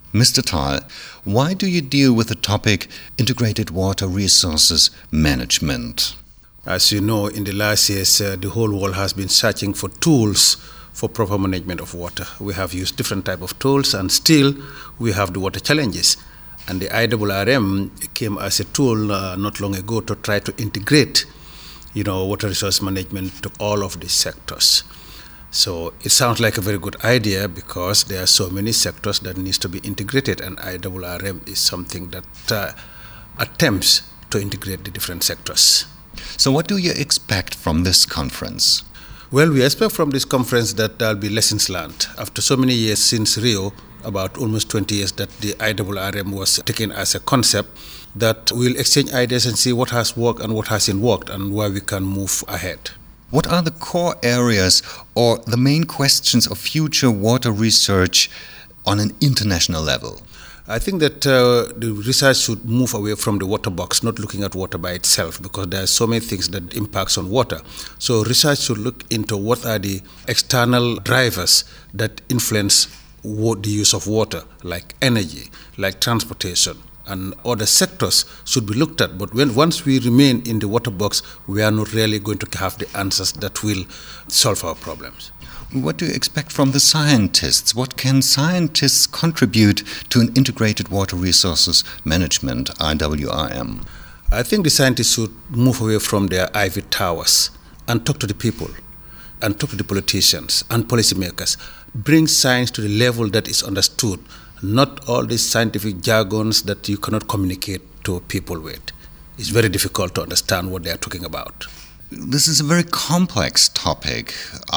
Mr. Tal, why do you deal with the topic integrated water resources management? As you know, in the last years, the whole world has been searching for tools for proper management of water. We have used different type of tools, and still we have the water challenges. And the IRRM came as a tool not long ago to try to integrate, water resource management to all of these sectors. So it sounds like a very good idea because there are so many sectors that needs to be integrated, and IRRM is something that attempts to integrate the different sectors. So what do you expect from this conference? Well, we expect from this conference that there will be lessons learned. After so many years since Rio, about almost 20 years that the IRRM was taken as a concept, that we'll exchange ideas and see what has worked and what hasn't worked and where we can move ahead. What are the core areas or the main questions of future water research on an international level? I think that the research should move away from the water box, not looking at water by itself, because there are so many things that impacts on water. So research should look into what are the external drivers that influence the use of water, like energy, like transportation, and other sectors should be looked at. But once we remain in the water box, we are not really going to have the answers that will solve our problems. What do you expect from the scientists? What can scientists contribute to an integrated water resources management, IRRM? I think the scientists should move away from their ivory towers and talk to the people and talk to the politicians and policymakers. Bring science to the level that is understood, not all these scientific jargons that you cannot communicate to people with. It's very difficult to understand what they are talking about. This is a very complex topic,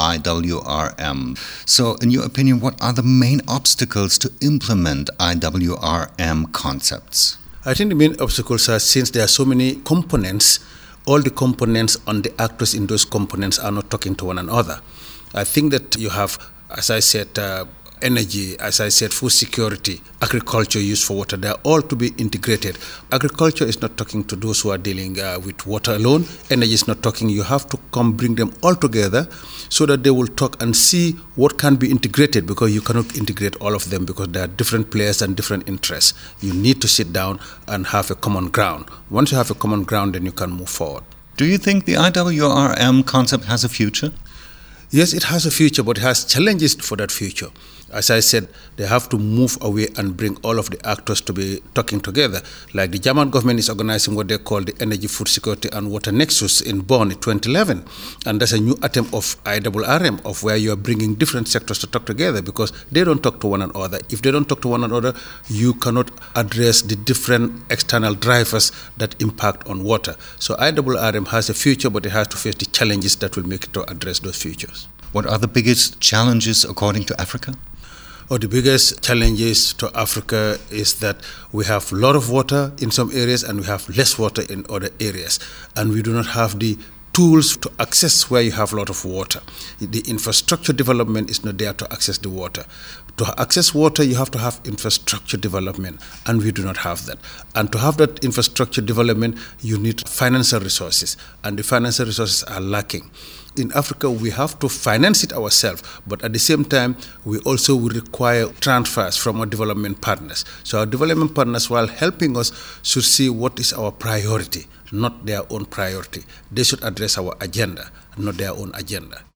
IRRM. So, in your opinion, what are the main obstacles to implement IRRM concepts? I think the main obstacles are, since there are so many components, all the components and the actors in those components are not talking to one another. I think that you have, as I said, energy, as I said, food security, agriculture use for water, they are all to be integrated. Agriculture is not talking to those who are dealing with water alone. Energy is not talking. You have to bring them all together so that they will talk and see what can be integrated, because you cannot integrate all of them because there are different players and different interests. You need to sit down and have a common ground. Once you have a common ground, then you can move forward. Do you think the IRRM concept has a future? Yes, it has a future, but it has challenges for that future. As I said, they have to move away and bring all of the actors to be talking together. Like the German government is organizing what they call the Energy, Food Security and Water Nexus in Bonn in 2011. And that's a new attempt of IRRM, of where you are bringing different sectors to talk together, because they don't talk to one another. If they don't talk to one another, you cannot address the different external drivers that impact on water. So IRRM has a future, but it has to face the challenges that will make it to address those futures. What are the biggest challenges according to Africa? The biggest challenges to Africa is that we have a lot of water in some areas and we have less water in other areas. And we do not have the tools to access where you have a lot of water. The infrastructure development is not there to access the water. To access water, you have to have infrastructure development, and we do not have that. And to have that infrastructure development, you need financial resources, and the financial resources are lacking. In Africa, we have to finance it ourselves, but at the same time, we also will require transfers from our development partners. So our development partners, while helping us, should see what is our priority, not their own priority. They should address our agenda, not their own agenda.